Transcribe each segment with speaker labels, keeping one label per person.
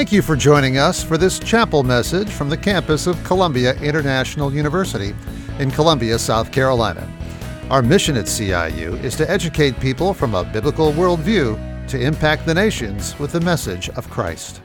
Speaker 1: Thank you for joining us for this chapel message from the campus of Columbia International University in Columbia, South Carolina. Our mission at CIU is to educate people from a biblical worldview to impact the nations with the message of Christ.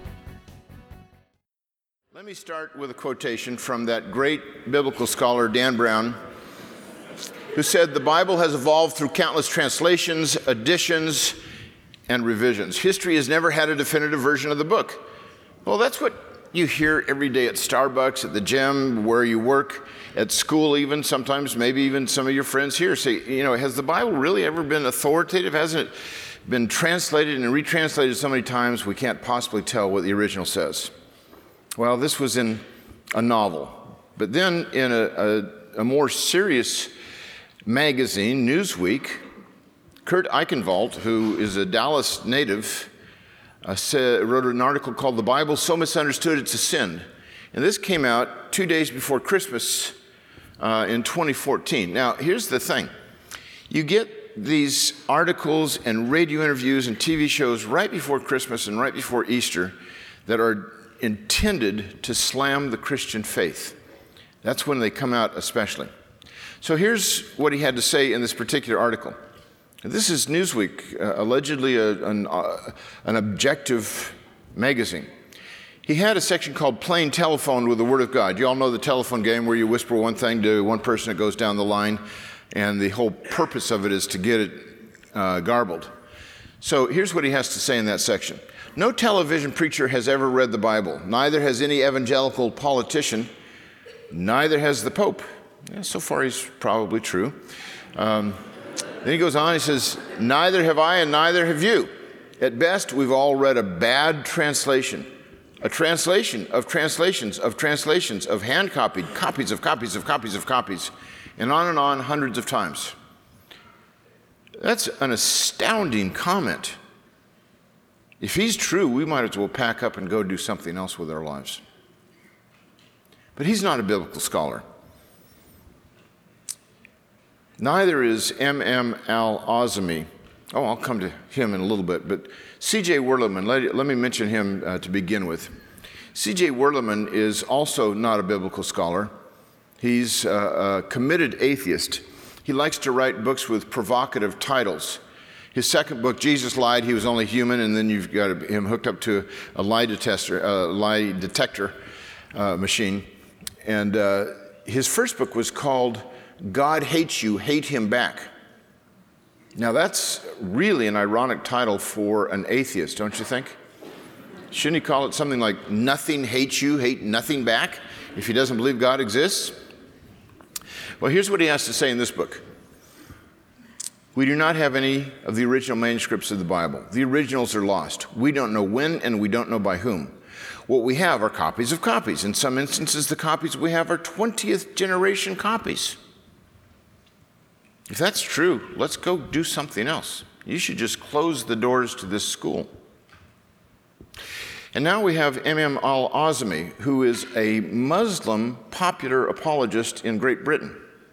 Speaker 2: Let me start with a quotation from that great biblical scholar, Dan Brown, who said, "The Bible has evolved through countless translations, additions, and revisions. History has never had a definitive version of the book." Well, that's what you hear every day at Starbucks, at the gym, where you work, at school even, sometimes maybe even some of your friends here say, has the Bible really ever been authoritative? Hasn't it been translated and retranslated so many times we can't possibly tell what the original says? Well, this was in a novel. But then in a more serious magazine, Newsweek, Kurt Eichenwald, who is a Dallas native, wrote an article called "The Bible So Misunderstood It's a Sin." And this came out 2 days before Christmas in 2014. Now, here's the thing. You get these articles and radio interviews and TV shows right before Christmas and right before Easter that are intended to slam the Christian faith. That's when they come out especially. So here's what he had to say in this particular article. This is Newsweek, allegedly an objective magazine. He had a section called "Playing Telephone with the Word of God." You all know the telephone game where you whisper one thing to one person that goes down the line, and the whole purpose of it is to get it garbled. So here's what he has to say in that section. "No television preacher has ever read the Bible. Neither has any evangelical politician. Neither has the Pope." Yeah, so far he's probably true. Then he goes on, he says, "Neither have I and neither have you. At best, we've all read a bad translation, a translation of translations of translations of hand-copied copies of copies of copies of copies, and on hundreds of times." That's an astounding comment. If he's true, we might as well pack up and go do something else with our lives. But he's not a biblical scholar. Neither is M.M. Al-Azmi. I'll come to him in a little bit. But C.J. Werleman, let me mention him to begin with. C.J. Werleman is also not a biblical scholar. He's a committed atheist. He likes to write books with provocative titles. His second book, "Jesus Lied, He Was Only Human," and then you've got him hooked up to a lie detector machine. And his first book was called "God Hates You, Hate Him Back." Now that's really an ironic title for an atheist, don't you think? Shouldn't he call it something like "Nothing Hates You, Hate Nothing Back," if he doesn't believe God exists? Well, here's what he has to say in this book. "We do not have any of the original manuscripts of the Bible. The originals are lost. We don't know when and we don't know by whom. What we have are copies of copies. In some instances, the copies we have are 20th generation copies." If that's true, let's go do something else. You should just close the doors to this school. And now we have M.M. Al-Azmi, who is a Muslim popular apologist in Great Britain.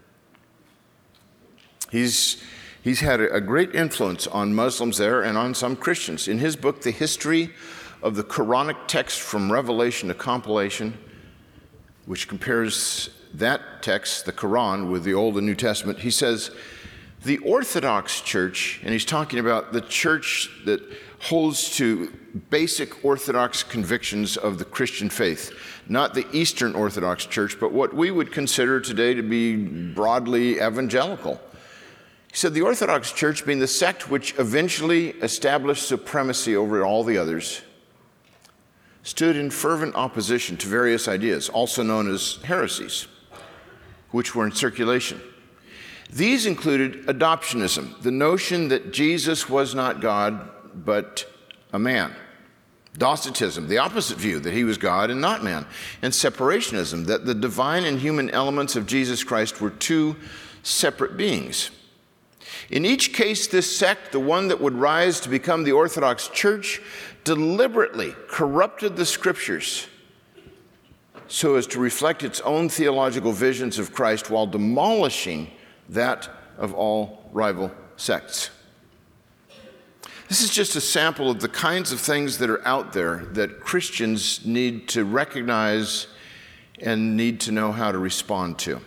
Speaker 2: He's had a great influence on Muslims there and on some Christians. In his book, "The History of the Quranic Text from Revelation to Compilation," which compares that text, the Quran, with the Old and New Testament, he says, "The Orthodox Church," and he's talking about the church that holds to basic Orthodox convictions of the Christian faith, not the Eastern Orthodox Church, but what we would consider today to be broadly evangelical. He said, "The Orthodox Church, being the sect which eventually established supremacy over all the others, stood in fervent opposition to various ideas, also known as heresies, which were in circulation. These included adoptionism, the notion that Jesus was not God, but a man. Docetism, the opposite view, that he was God and not man. And separationism, that the divine and human elements of Jesus Christ were two separate beings. In each case, this sect, the one that would rise to become the Orthodox Church, deliberately corrupted the Scriptures so as to reflect its own theological visions of Christ while demolishing that of all rival sects." This is just a sample of the kinds of things that are out there that Christians need to recognize and need to know how to respond to.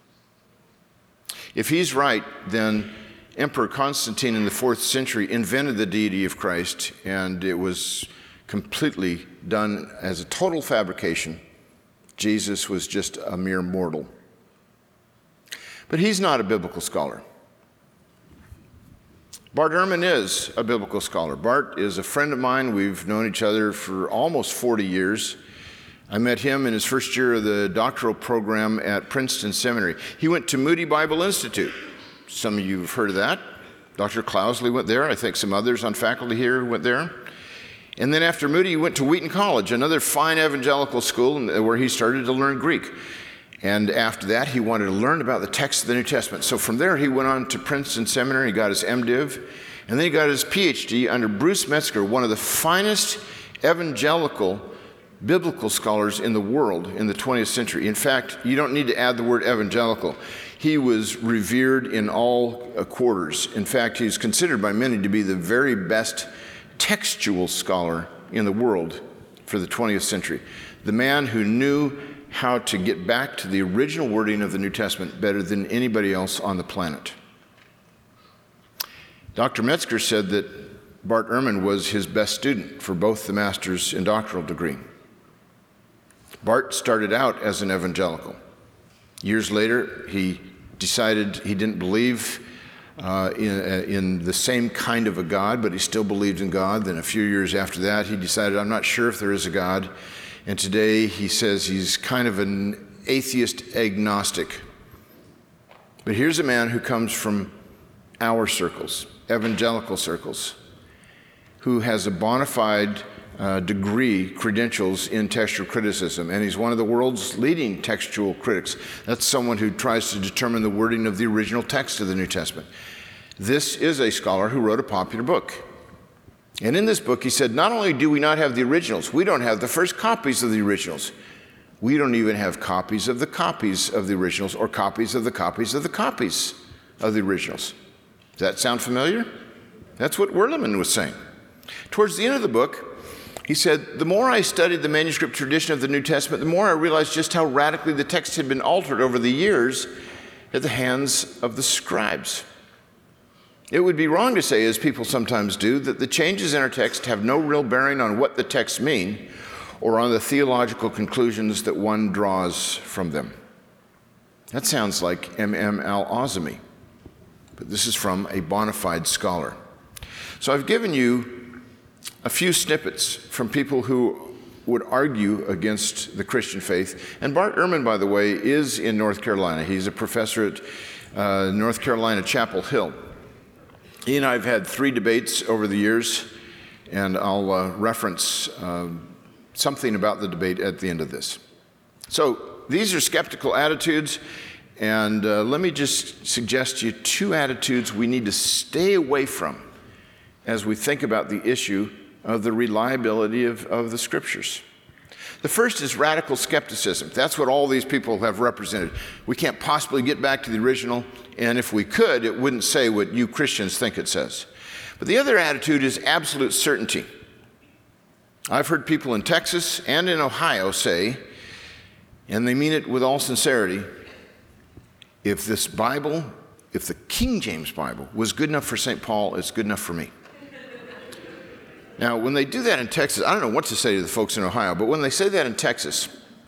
Speaker 2: If he's right, then Emperor Constantine in the 4th century invented the deity of Christ, and it was completely done as a total fabrication. Jesus was just a mere mortal. But he's not a biblical scholar. Bart Ehrman is a biblical scholar. Bart is a friend of mine. We've known each other for almost 40 years. I met him in his first year of the doctoral program at Princeton Seminary. He went to Moody Bible Institute. Some of you have heard of that. Dr. Clousley went there. I think some others on faculty here went there. And then after Moody, he went to Wheaton College, another fine evangelical school where he started to learn Greek. And after that, he wanted to learn about the text of the New Testament. So from there, he went on to Princeton Seminary. He got his MDiv, and then he got his PhD under Bruce Metzger, one of the finest evangelical biblical scholars in the world in the 20th century. In fact, you don't need to add the word evangelical. He was revered in all quarters. In fact, he's considered by many to be the very best textual scholar in the world for the 20th century. The man who knew how to get back to the original wording of the New Testament better than anybody else on the planet. Dr. Metzger said that Bart Ehrman was his best student for both the master's and doctoral degree. Bart started out as an evangelical. Years later, he decided he didn't believe in the same kind of a God, but he still believed in God. Then a few years after that, he decided, I'm not sure if there is a God. And today he says he's kind of an atheist agnostic. But here's a man who comes from our circles, evangelical circles, who has a bona fide degree, credentials in textual criticism, and he's one of the world's leading textual critics. That's someone who tries to determine the wording of the original text of the New Testament. This is a scholar who wrote a popular book. And in this book, he said, not only do we not have the originals, we don't have the first copies of the originals. We don't even have copies of the originals or copies of the copies of the copies of the originals. Does that sound familiar? That's what Werleman was saying. Towards the end of the book, he said, the more I studied the manuscript tradition of the New Testament, the more I realized just how radically the text had been altered over the years at the hands of the scribes. It would be wrong to say, as people sometimes do, that the changes in our text have no real bearing on what the texts mean or on the theological conclusions that one draws from them. That sounds like M.M. al-Azami, but this is from a bona fide scholar. So I've given you a few snippets from people who would argue against the Christian faith. And Bart Ehrman, by the way, is in North Carolina. He's a professor at North Carolina Chapel Hill. He and I have had 3 debates over the years, and I'll reference something about the debate at the end of this. So these are skeptical attitudes, and let me just suggest to you 2 attitudes we need to stay away from as we think about the issue of the reliability of the Scriptures. The first is radical skepticism. That's what all these people have represented. We can't possibly get back to the original, and if we could, it wouldn't say what you Christians think it says. But the other attitude is absolute certainty. I've heard people in Texas and in Ohio say, and they mean it with all sincerity, if this Bible, if the King James Bible was good enough for St. Paul, it's good enough for me. Now, when they do that in Texas, I don't know what to say to the folks in Ohio, but when they say that in Texas,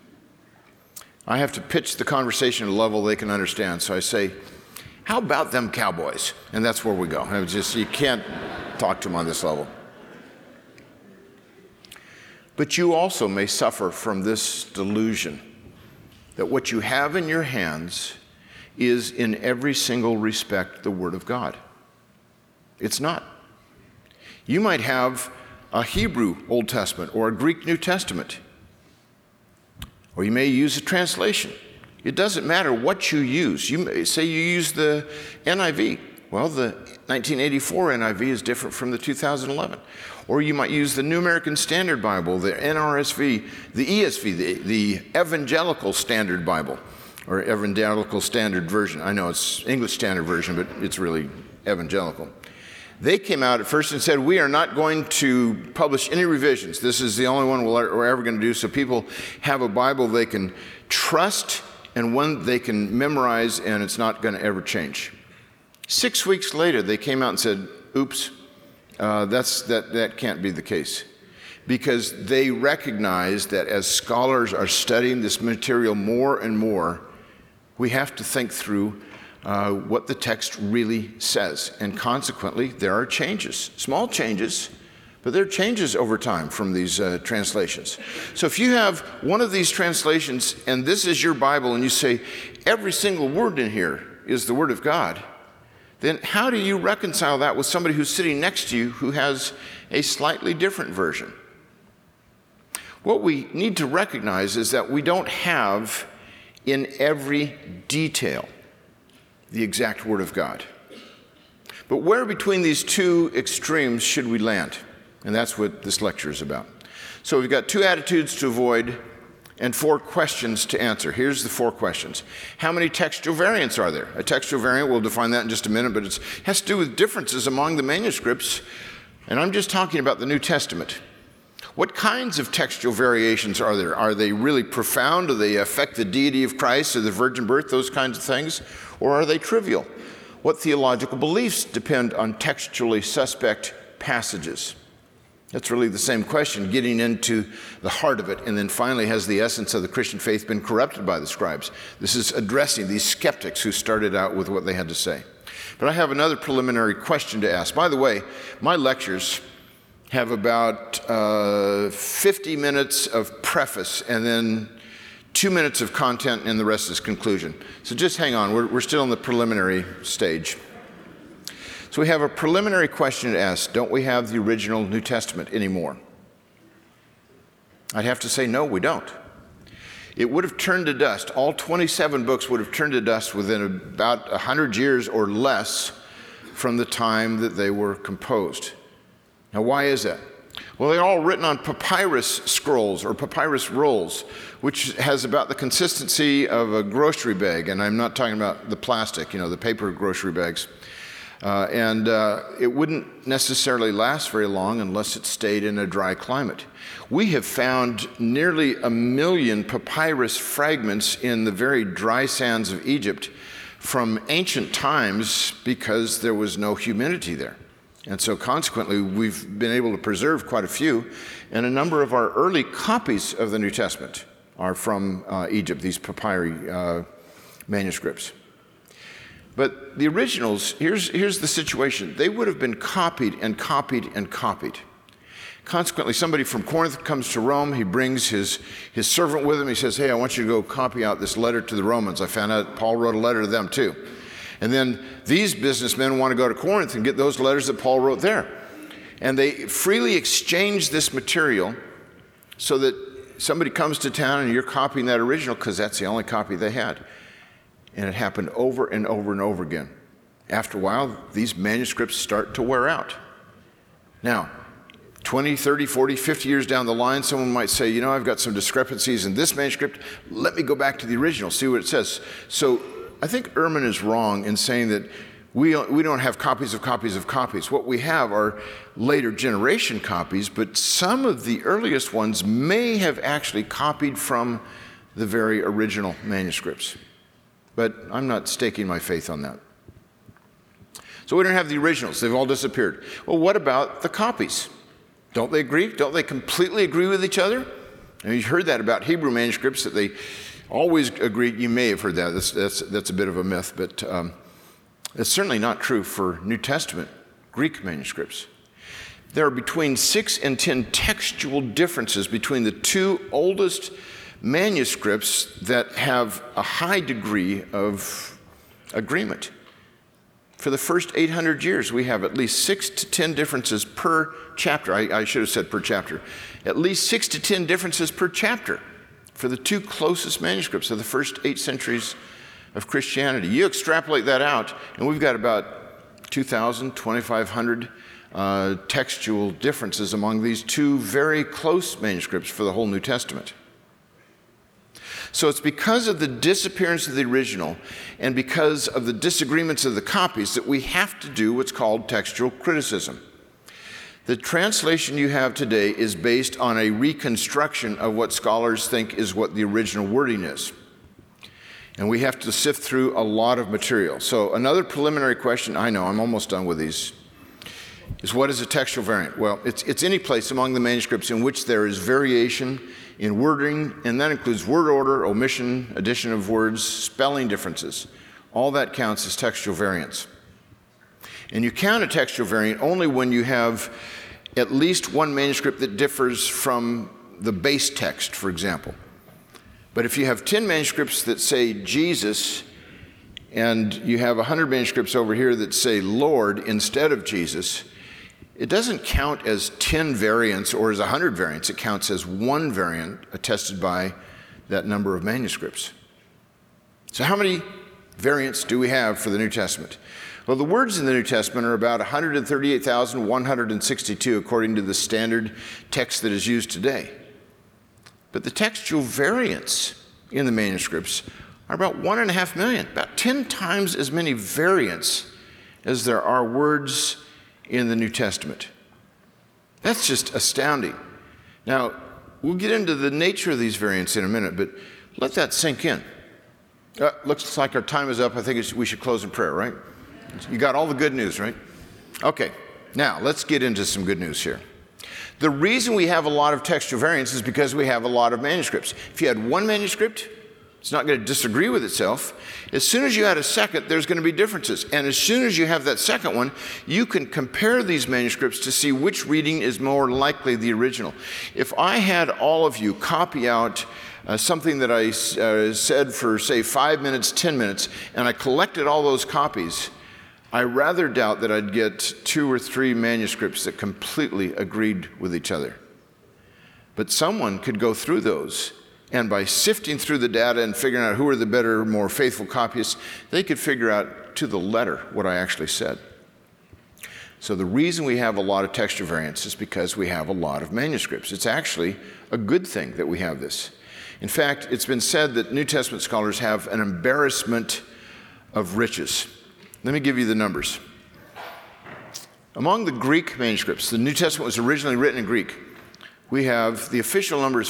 Speaker 2: I have to pitch the conversation at a level they can understand. So I say, how about them Cowboys? And that's where we go. You can't talk to them on this level. But you also may suffer from this delusion that what you have in your hands is in every single respect the Word of God. It's not. You might have a Hebrew Old Testament or a Greek New Testament, or you may use a translation. It doesn't matter what you use. You may say you use the NIV. Well, the 1984 NIV is different from the 2011. Or you might use the New American Standard Bible, the NRSV, the ESV, the Evangelical Standard Bible, or Evangelical Standard Version. I know it's English Standard Version, but it's really Evangelical. They came out at first and said, we are not going to publish any revisions. This is the only one we're ever going to do, so people have a Bible they can trust and one they can memorize, and it's not going to ever change. 6 weeks later, they came out and said, oops, that can't be the case. Because they recognize that as scholars are studying this material more and more, we have to think through what the text really says. And consequently, there are changes, small changes, but there are changes over time from these translations. So if you have one of these translations and this is your Bible and you say every single word in here is the Word of God, then how do you reconcile that with somebody who's sitting next to you who has a slightly different version? What we need to recognize is that we don't have in every detail the exact Word of God. But where between these two extremes should we land? And that's what this lecture is about. So we've got 2 attitudes to avoid and 4 questions to answer. Here's the 4 questions. How many textual variants are there? A textual variant, we'll define that in just a minute, but it has to do with differences among the manuscripts. And I'm just talking about the New Testament. What kinds of textual variations are there? Are they really profound? Do they affect the deity of Christ or the virgin birth, those kinds of things? Or are they trivial? What theological beliefs depend on textually suspect passages? That's really the same question, getting into the heart of it. And then finally, has the essence of the Christian faith been corrupted by the scribes? This is addressing these skeptics who started out with what they had to say. But I have another preliminary question to ask. By the way, my lectures have about 50 minutes of preface and then 2 minutes of content, and the rest is conclusion. So just hang on, we're still in the preliminary stage. So we have a preliminary question to ask. Don't we have the original New Testament anymore? I'd have to say no, we don't. It would have turned to dust. All 27 books would have turned to dust within about 100 years or less from the time that they were composed. Now, why is that? Well, they're all written on papyrus scrolls or papyrus rolls, which has about the consistency of a grocery bag. And I'm not talking about the plastic, the paper grocery bags. It wouldn't necessarily last very long unless it stayed in a dry climate. We have found nearly 1 million papyrus fragments in the very dry sands of Egypt from ancient times because there was no humidity there. And so consequently, we've been able to preserve quite a few, and a number of our early copies of the New Testament are from Egypt, these papyri manuscripts. But the originals, here's the situation. They would have been copied and copied and copied. Consequently, somebody from Corinth comes to Rome. He brings his servant with him. He says, hey, I want you to go copy out this letter to the Romans. I found out Paul wrote a letter to them too. And then these businessmen want to go to Corinth and get those letters that Paul wrote there. And they freely exchange this material so that somebody comes to town and you're copying that original because that's the only copy they had. And it happened over and over and over again. After a while, these manuscripts start to wear out. Now, 20, 30, 40, 50 years down the line, someone might say, I've got some discrepancies in this manuscript. Let me go back to the original, see what it says. So I think Ehrman is wrong in saying that we don't have copies of copies of copies. What we have are later generation copies, but some of the earliest ones may have actually copied from the very original manuscripts. But I'm not staking my faith on that. So we don't have the originals. They've all disappeared. Well, what about the copies? Don't they agree? Don't they completely agree with each other? And you've heard that about Hebrew manuscripts, that they always agree. You may have heard that. That's a bit of a myth, but it's certainly not true for New Testament Greek manuscripts. There are between 6 and 10 textual differences between the 2 oldest manuscripts that have a high degree of agreement. For the first 800 years, we have at least 6 to 10 differences per chapter. I should have said per chapter. At least 6 to 10 differences per chapter for the 2 closest manuscripts of the first 8 centuries of Christianity. You extrapolate that out, and we've got about 2,000, 2,500 textual differences among these 2 very close manuscripts for the whole New Testament. So it's because of the disappearance of the original and because of the disagreements of the copies that we have to do what's called textual criticism. The translation you have today is based on a reconstruction of what scholars think is what the original wording is. And we have to sift through a lot of material. So another preliminary question, I know, I'm almost done with these, is what is a textual variant? Well, it's any place among the manuscripts in which there is variation in wording, and that includes word order, omission, addition of words, spelling differences. All that counts as textual variants. And you count a textual variant only when you have at least one manuscript that differs from the base text, for example. But if you have 10 manuscripts that say Jesus, and you have 100 manuscripts over here that say Lord instead of Jesus, it doesn't count as 10 variants or as 100 variants. It counts as one variant attested by that number of manuscripts. So how many variants do we have for the New Testament? Well, the words in the New Testament are about 138,162 according to the standard text that is used today. But the textual variants in the manuscripts are about 1.5 million, about 10 times as many variants as there are words in the New Testament. That's just astounding. Now, we'll get into the nature of these variants in a minute, but let that sink in. Looks like our time is up. I think we should close in prayer, right? You got all the good news, right? Okay, now let's get into some good news here. The reason we have a lot of textual variants is because we have a lot of manuscripts. If you had one manuscript, it's not going to disagree with itself. As soon as you add a second, there's going to be differences. And as soon as you have that second one, you can compare these manuscripts to see which reading is more likely the original. If I had all of you copy out something that I said for, say, 5 minutes, 10 minutes, and I collected all those copies, I rather doubt that I'd get 2 or 3 manuscripts that completely agreed with each other. But someone could go through those, and by sifting through the data and figuring out who are the better, more faithful copyists, they could figure out to the letter what I actually said. So the reason we have a lot of textual variants is because we have a lot of manuscripts. It's actually a good thing that we have this. In fact, it's been said that New Testament scholars have an embarrassment of riches. Let me give you the numbers. Among the Greek manuscripts, the New Testament was originally written in Greek. We have, the official number is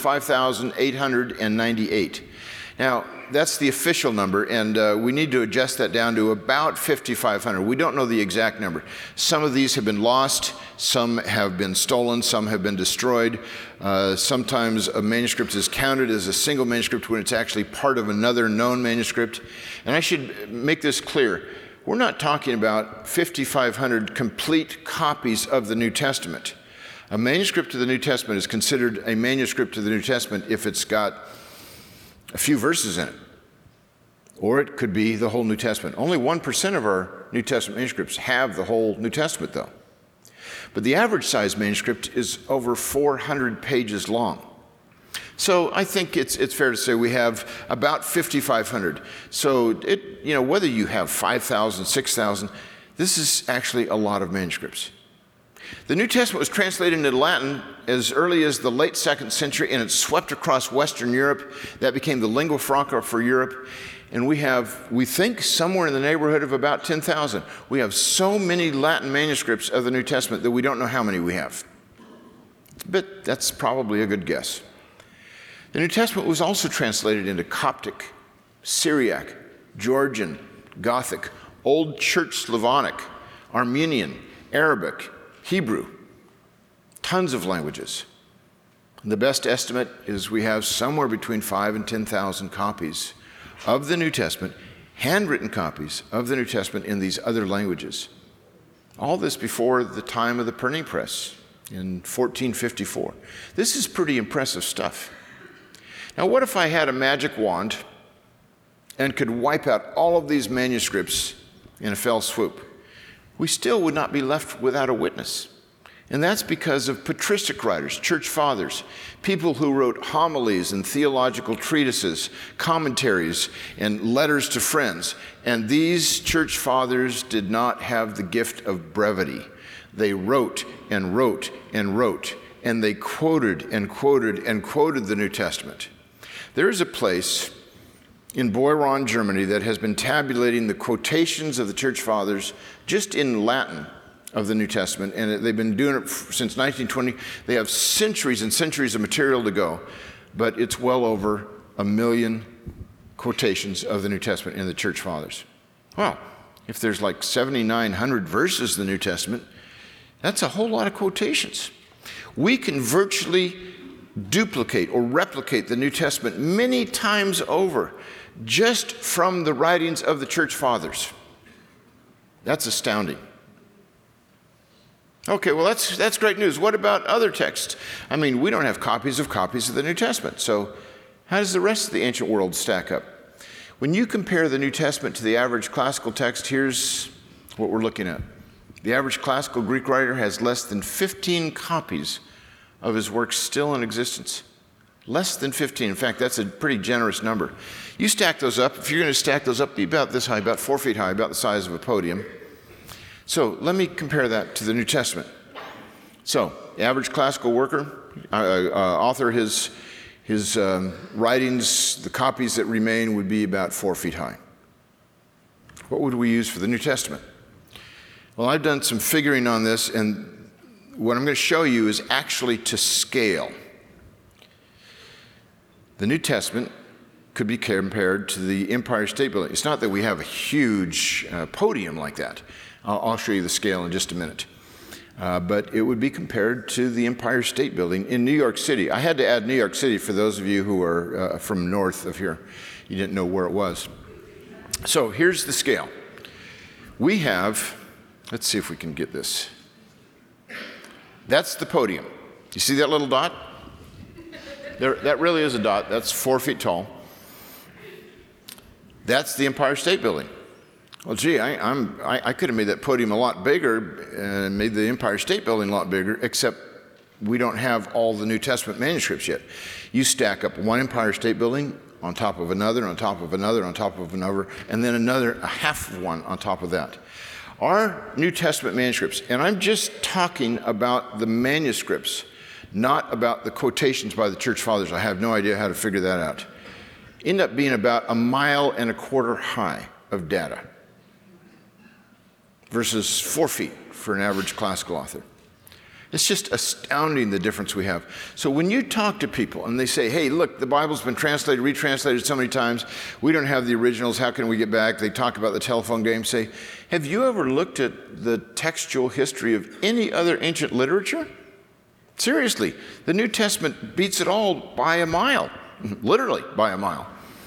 Speaker 2: 5,898. Now, that's the official number, and we need to adjust that down to about 5,500. We don't know the exact number. Some of these have been lost, some have been stolen, some have been destroyed. Sometimes a manuscript is counted as a single manuscript when it's actually part of another known manuscript. And I should make this clear. We're not talking about 5,500 complete copies of the New Testament. A manuscript of the New Testament is considered a manuscript of the New Testament if it's got a few verses in it. Or it could be the whole New Testament. Only 1% of our New Testament manuscripts have the whole New Testament, though. But the average size manuscript is over 400 pages long. So I think it's fair to say we have about 5,500. So whether you have 5,000, 6,000, this is actually a lot of manuscripts. The New Testament was translated into Latin as early as the late 2nd century, and it swept across Western Europe. That became the lingua franca for Europe. And we think, somewhere in the neighborhood of about 10,000. We have so many Latin manuscripts of the New Testament that we don't know how many we have. But that's probably a good guess. The New Testament was also translated into Coptic, Syriac, Georgian, Gothic, Old Church Slavonic, Armenian, Arabic, Hebrew, tons of languages. The best estimate is we have somewhere between 5,000 and 10,000 copies of the New Testament, handwritten copies of the New Testament in these other languages. All this before the time of the printing press in 1454. This is pretty impressive stuff. Now, what if I had a magic wand and could wipe out all of these manuscripts in a fell swoop? We still would not be left without a witness. And that's because of patristic writers, church fathers, people who wrote homilies and theological treatises, commentaries, and letters to friends. And these church fathers did not have the gift of brevity. They wrote and wrote and wrote, and they quoted and quoted and quoted the New Testament. There is a place in Boiron, Germany, that has been tabulating the quotations of the church fathers just in Latin of the New Testament, and they've been doing it since 1920. They have centuries and centuries of material to go, but it's well over 1 million quotations of the New Testament in the church fathers. Well, if there's like 7,900 verses in the New Testament, that's a whole lot of quotations. We can virtually duplicate or replicate the New Testament many times over just from the writings of the church fathers. That's astounding. Okay, well, that's great news. What about other texts? I mean, we don't have copies of the New Testament. So how does the rest of the ancient world stack up? When you compare the New Testament to the average classical text, here's what we're looking at. The average classical Greek writer has less than 15 copies of his works still in existence. Less than 15. In fact, that's a pretty generous number. You stack those up. If you're going to stack those up, be about this high, about 4 feet high, about the size of a podium. So let me compare that to the New Testament. So the average classical author, his writings, the copies that remain would be about 4 feet high. What would we use for the New Testament? Well, I've done some figuring on this, and what I'm going to show you is actually to scale. The New Testament could be compared to the Empire State Building. It's not that we have a huge podium like that. I'll show you the scale in just a minute. But it would be compared to the Empire State Building in New York City. I had to add New York City for those of you who are from north of here. You didn't know where it was. So here's the scale. We have, let's see if we can get this. That's the podium. You see that little dot? That really is a dot. That's 4 feet tall. That's the Empire State Building. Well, gee, I could have made that podium a lot bigger and made the Empire State Building a lot bigger, except we don't have all the New Testament manuscripts yet. You stack up one Empire State Building on top of another, on top of another, on top of another, and then a half of one on top of that. Our New Testament manuscripts, and I'm just talking about the manuscripts, not about the quotations by the church fathers. I have no idea how to figure that out. End up being about 1.25 miles high of data versus 4 feet for an average classical author. It's just astounding the difference we have. So when you talk to people and they say, hey, look, the Bible's been translated, retranslated so many times, we don't have the originals, how can we get back? They talk about the telephone game, say, have you ever looked at the textual history of any other ancient literature? Seriously, the New Testament beats it all by a mile, literally by a mile.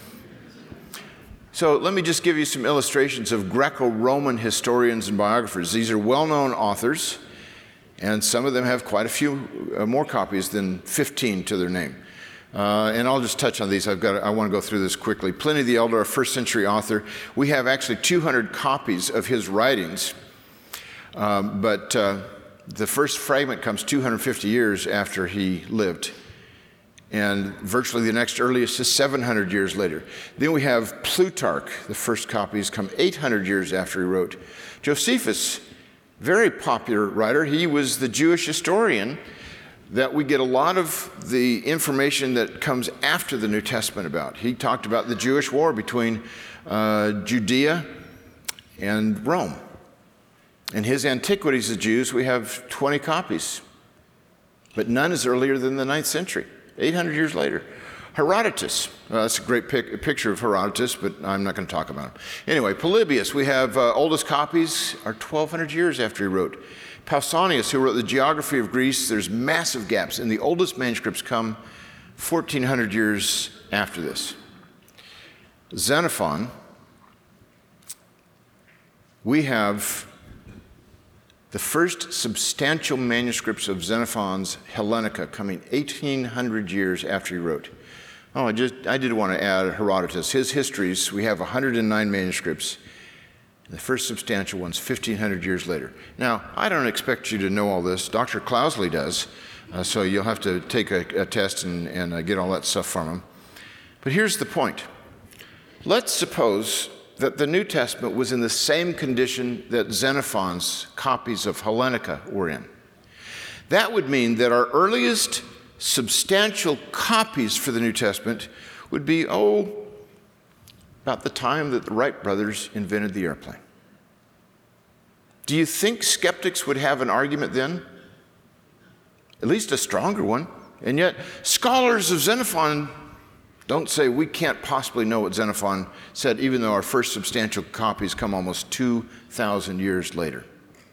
Speaker 2: So let me just give you some illustrations of Greco-Roman historians and biographers. These are well-known authors, and some of them have quite a few more copies than 15 to their name. And I'll just touch on these. I want to go through this quickly. Pliny the Elder, a first century author. We have actually 200 copies of his writings, but the first fragment comes 250 years after he lived. And virtually the next earliest is 700 years later. Then we have Plutarch. The first copies come 800 years after he wrote. Josephus, very popular writer. He was the Jewish historian that we get a lot of the information that comes after the New Testament about. He talked about the Jewish war between Judea and Rome. In his Antiquities of Jews, we have 20 copies, but none is earlier than the 9th century. 800 years later. Herodotus, that's a great picture of Herodotus, but I'm not going to talk about him. Anyway, Polybius, we have oldest copies are 1,200 years after he wrote. Pausanias, who wrote the Geography of Greece, there's massive gaps, and the oldest manuscripts come 1,400 years after this. Xenophon, we have the first substantial manuscripts of Xenophon's Hellenica coming 1,800 years after he wrote. Oh, I did want to add Herodotus. His histories, we have 109 manuscripts. The first substantial one's 1,500 years later. Now, I don't expect you to know all this. Dr. Clousley does, so you'll have to take a test and get all that stuff from him. But here's the point. Let's suppose that the New Testament was in the same condition that Xenophon's copies of Hellenica were in. That would mean that our earliest substantial copies for the New Testament would be, about the time that the Wright brothers invented the airplane. Do you think skeptics would have an argument then? At least a stronger one. And yet, scholars of Xenophon don't say we can't possibly know what Xenophon said, even though our first substantial copies come almost 2,000 years later.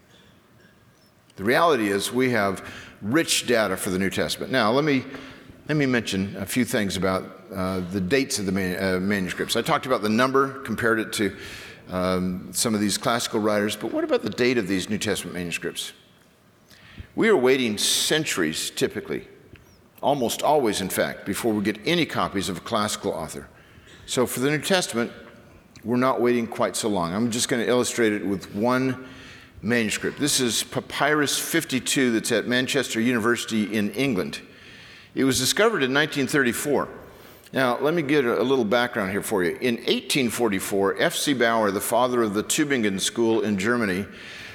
Speaker 2: The reality is we have rich data for the New Testament. Now, let me mention a few things about the dates of the manuscripts. I talked about the number, compared it to some of these classical writers, but what about the date of these New Testament manuscripts? We are waiting centuries, typically, almost always, in fact, before we get any copies of a classical author. So for the New Testament, we're not waiting quite so long. I'm just going to illustrate it with one manuscript. This is Papyrus 52 that's at Manchester University in England. It was discovered in 1934. Now, let me get a little background here for you. In 1844, F.C. Bauer, the father of the Tübingen School in Germany,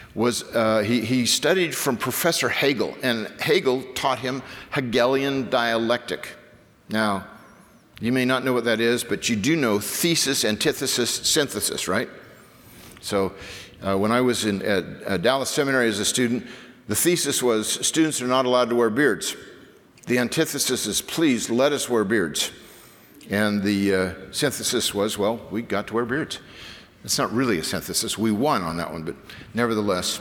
Speaker 2: he studied from Professor Hegel, and Hegel taught him Hegelian dialectic. Now, you may not know what that is, but you do know thesis, antithesis, synthesis, right? So when I was at Dallas Seminary as a student, the thesis was students are not allowed to wear beards. The antithesis is please let us wear beards. And the synthesis was, well, we got to wear beards. It's not really a synthesis. We won on that one, but nevertheless,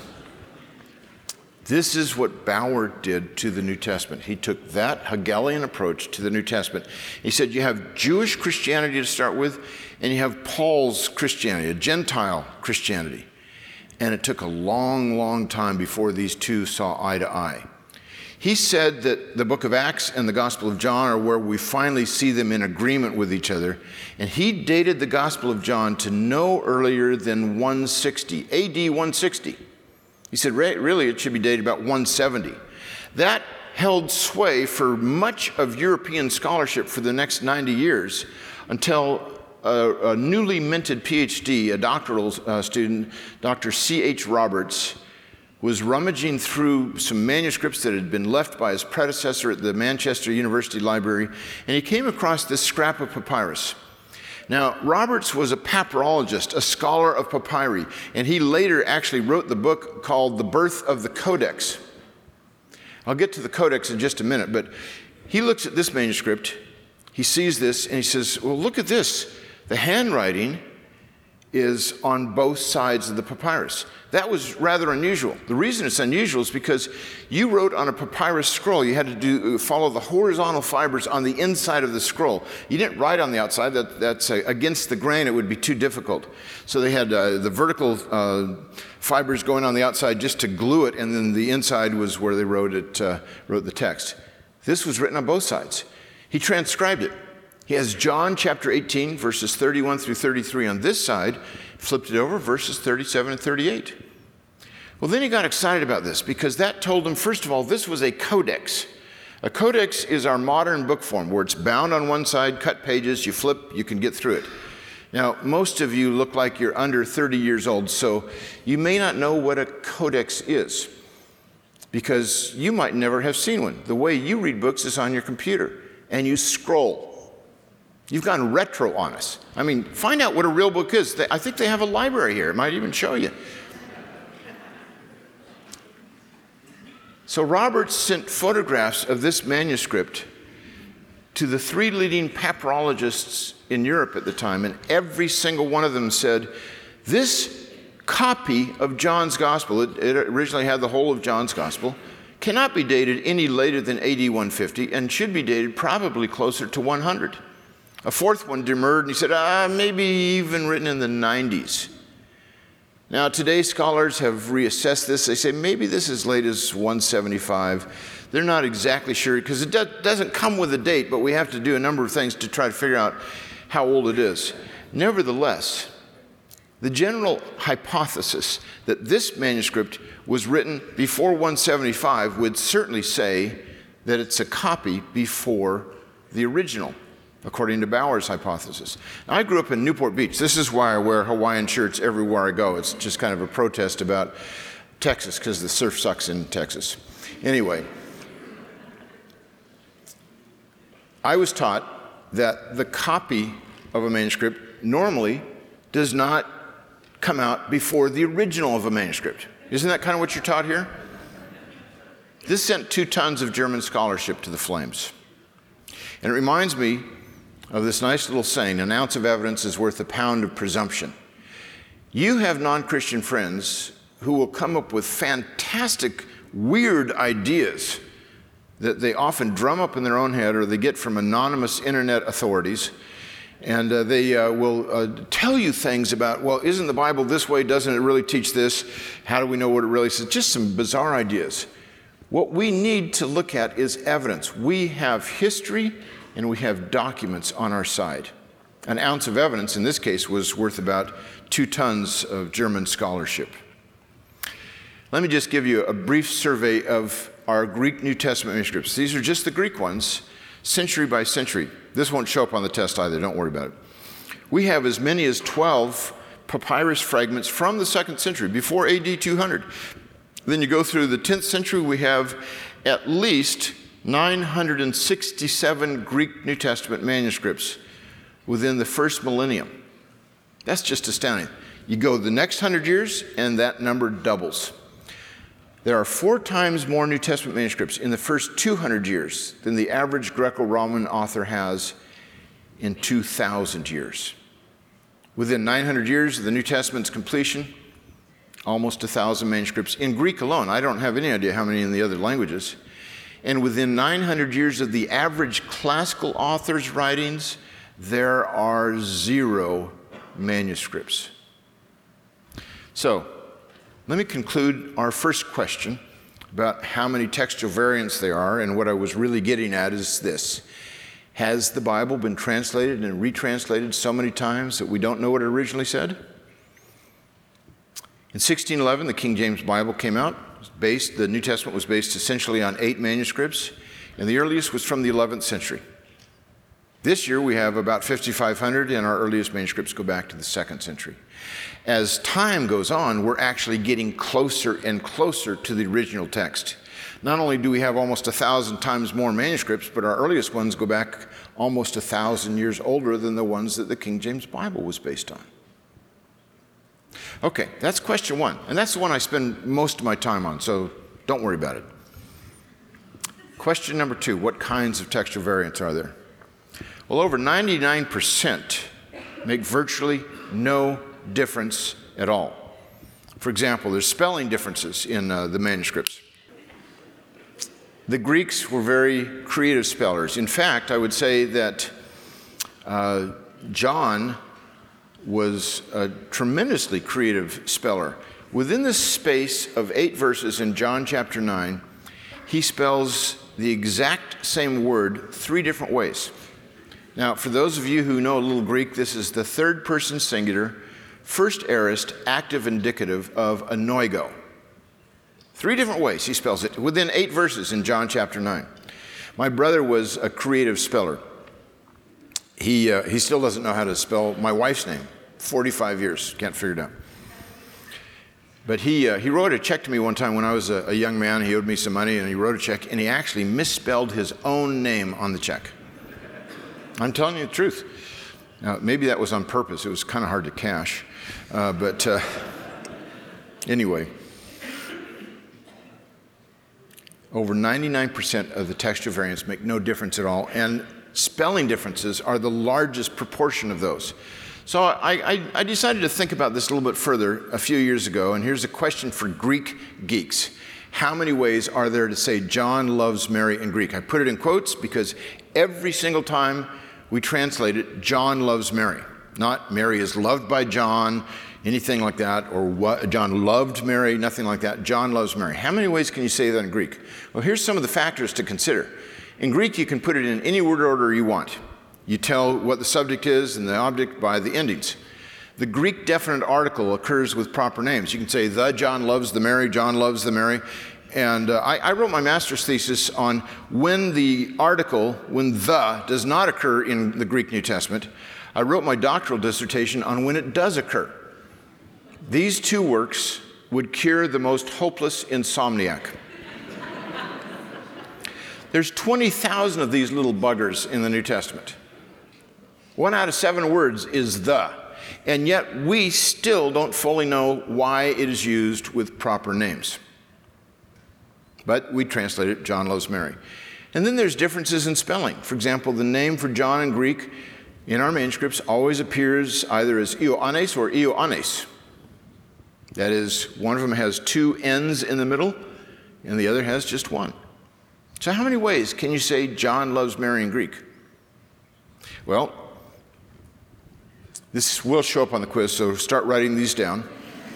Speaker 2: this is what Bauer did to the New Testament. He took that Hegelian approach to the New Testament. He said you have Jewish Christianity to start with, and you have Paul's Christianity, a Gentile Christianity. And it took a long, long time before these two saw eye to eye. He said that the book of Acts and the Gospel of John are where we finally see them in agreement with each other. And he dated the Gospel of John to no earlier than 160, AD 160. He said, really, it should be dated about 170. That held sway for much of European scholarship for the next 90 years until a newly minted PhD, a doctoral student, Dr. C.H. Roberts, was rummaging through some manuscripts that had been left by his predecessor at the Manchester University Library, and he came across this scrap of papyrus. Now, Roberts was a papyrologist, a scholar of papyri, and he later actually wrote the book called The Birth of the Codex. I'll get to the Codex in just a minute, but he looks at this manuscript, he sees this, and he says, well, look at this. The handwriting is on both sides of the papyrus. That was rather unusual. The reason it's unusual is because you wrote on a papyrus scroll. You had to follow the horizontal fibers on the inside of the scroll. You didn't write on the outside. That's against the grain. It would be too difficult. So they had the vertical fibers going on the outside just to glue it, and then the inside was where they wrote the text. This was written on both sides. He transcribed it. He has John chapter 18, verses 31 through 33 on this side, flipped it over, verses 37 and 38. Well, then he got excited about this because that told him, first of all, this was a codex. A codex is our modern book form where it's bound on one side, cut pages, you flip, you can get through it. Now, most of you look like you're under 30 years old, so you may not know what a codex is because you might never have seen one. The way you read books is on your computer and you scroll. You've gone retro on us. I mean, find out what a real book is. I think they have a library here. It might even show you. So Roberts sent photographs of this manuscript to the three leading papyrologists in Europe at the time, and every single one of them said, this copy of John's Gospel, it originally had the whole of John's Gospel, cannot be dated any later than AD 150 and should be dated probably closer to 100. A fourth one demurred and he said, maybe even written in the 90s. Now, today scholars have reassessed this. They say maybe this is as late as 175. They're not exactly sure because it doesn't come with a date, but we have to do a number of things to try to figure out how old it is. Nevertheless, the general hypothesis that this manuscript was written before 175 would certainly say that it's a copy before the original, according to Bauer's hypothesis. Now, I grew up in Newport Beach. This is why I wear Hawaiian shirts everywhere I go. It's just kind of a protest about Texas because the surf sucks in Texas. Anyway, I was taught that the copy of a manuscript normally does not come out before the original of a manuscript. Isn't that kind of what you're taught here? This sent 2 tons of German scholarship to the flames. And it reminds me of this nice little saying, an ounce of evidence is worth a pound of presumption. You have non-Christian friends who will come up with fantastic, weird ideas that they often drum up in their own head or they get from anonymous internet authorities. And they will tell you things about, well, isn't the Bible this way? Doesn't it really teach this? How do we know what it really says? Just some bizarre ideas. What we need to look at is evidence. We have history and we have documents on our side. An ounce of evidence in this case was worth about 2 tons of German scholarship. Let me just give you a brief survey of our Greek New Testament manuscripts. These are just the Greek ones, century by century. This won't show up on the test either, don't worry about it. We have as many as 12 papyrus fragments from the 2nd century, before AD 200. Then you go through the 10th century, we have at least 967 Greek New Testament manuscripts within the first millennium. That's just astounding. You go the next 100 years, and that number doubles. There are 4 times more New Testament manuscripts in the first 200 years than the average Greco-Roman author has in 2,000 years. Within 900 years of the New Testament's completion, almost 1,000 manuscripts in Greek alone. I don't have any idea how many in the other languages. And within 900 years of the average classical author's writings, there are 0 manuscripts. So, let me conclude our first question about how many textual variants there are, and what I was really getting at is this. Has the Bible been translated and retranslated so many times that we don't know what it originally said? In 1611, the King James Bible came out. The New Testament was based essentially on 8 manuscripts, and the earliest was from the 11th century. This year, we have about 5,500, and our earliest manuscripts go back to the 2nd century. As time goes on, we're actually getting closer and closer to the original text. Not only do we have almost 1,000 times more manuscripts, but our earliest ones go back almost 1,000 years older than the ones that the King James Bible was based on. Okay, that's question 1, and that's the one I spend most of my time on, so don't worry about it. Question number 2, what kinds of textual variants are there? Well, over 99% make virtually no difference at all. For example, there's spelling differences in the manuscripts. The Greeks were very creative spellers. In fact, I would say that John was a tremendously creative speller. Within the space of 8 verses in John chapter 9, he spells the exact same word 3 different ways. Now, for those of you who know a little Greek, this is the 3rd person singular, first aorist, active indicative of anoigo. 3 different ways he spells it within 8 verses in John chapter 9. My brother was a creative speller. He still doesn't know how to spell my wife's name. 45 years, can't figure it out. But he wrote a check to me one time when I was a young man. He owed me some money, and he wrote a check, and he actually misspelled his own name on the check. I'm telling you the truth. Now, maybe that was on purpose. It was kind of hard to cash. But anyway, over 99% of the textual variants make no difference at all, and spelling differences are the largest proportion of those. So I decided to think about this a little bit further a few years ago, and here's a question for Greek geeks. How many ways are there to say John loves Mary in Greek? I put it in quotes because every single time we translate it, John loves Mary. Not Mary is loved by John, anything like that, or what, John loved Mary, nothing like that. John loves Mary. How many ways can you say that in Greek? Well, here's some of the factors to consider. In Greek, you can put it in any word order you want. You tell what the subject is and the object by the endings. The Greek definite article occurs with proper names. You can say, the John loves the Mary, John loves the Mary. And I wrote my master's thesis on when the article, when the does not occur in the Greek New Testament. I wrote my doctoral dissertation on when it does occur. These 2 works would cure the most hopeless insomniac. There's 20,000 of these little buggers in the New Testament. 1 out of 7 words is the. And yet we still don't fully know why it is used with proper names. But we translate it, John loves Mary. And then there's differences in spelling. For example, the name for John in Greek in our manuscripts always appears either as Ioannes or Ioannes. That is, one of them has 2 N's in the middle, and the other has just 1. So how many ways can you say John loves Mary in Greek? Well, this will show up on the quiz, so start writing these down.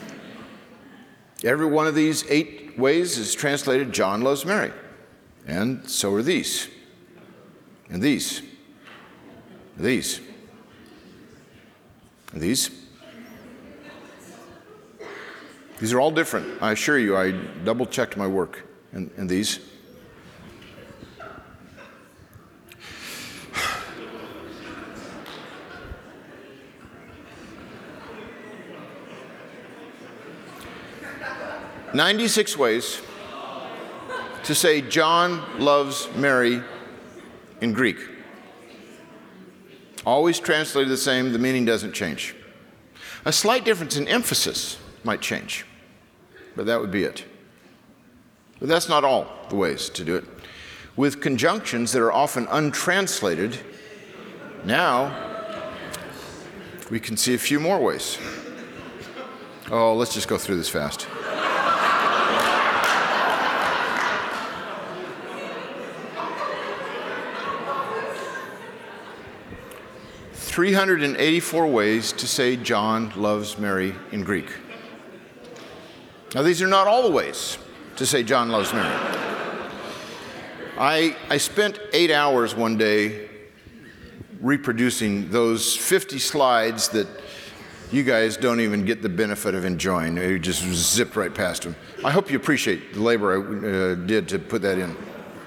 Speaker 2: Every one of these 8 ways is translated John loves Mary. And so are these. And these. And these. And these. These are all different. I assure you, I double-checked my work. And these. "96 ways to say John loves Mary in Greek. Always translated the same, the meaning doesn't change. A slight difference in emphasis might change, but that would be it. But that's not all the ways to do it. With conjunctions that are often untranslated, now we can see a few more ways. Oh, let's just go through this fast. 384 ways to say John loves Mary in Greek. Now, these are not all the ways to say John loves Mary. I spent 8 hours one day reproducing those 50 slides that you guys don't even get the benefit of enjoying. You just zip right past them. I hope you appreciate the labor I did to put that in.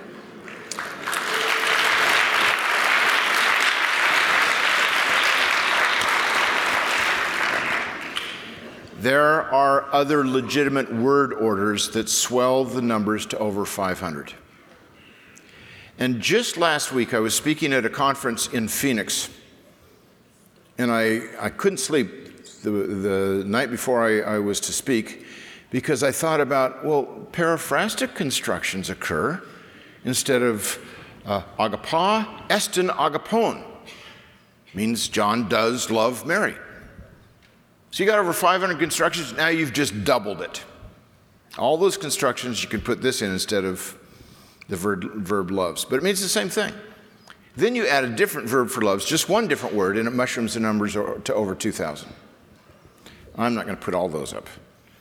Speaker 2: There are other legitimate word orders that swell the numbers to over 500. And just last week, I was speaking at a conference in Phoenix, and I couldn't sleep the night before I was to speak because I thought about, well, periphrastic constructions occur instead of agapa, estin agapon. Means John does love Mary. So you got over 500 constructions, now you've just doubled it. All those constructions, you can put this in instead of the verb loves, but it means the same thing. Then you add a different verb for loves, just one different word, and it mushrooms the numbers to over 2,000. I'm not going to put all those up.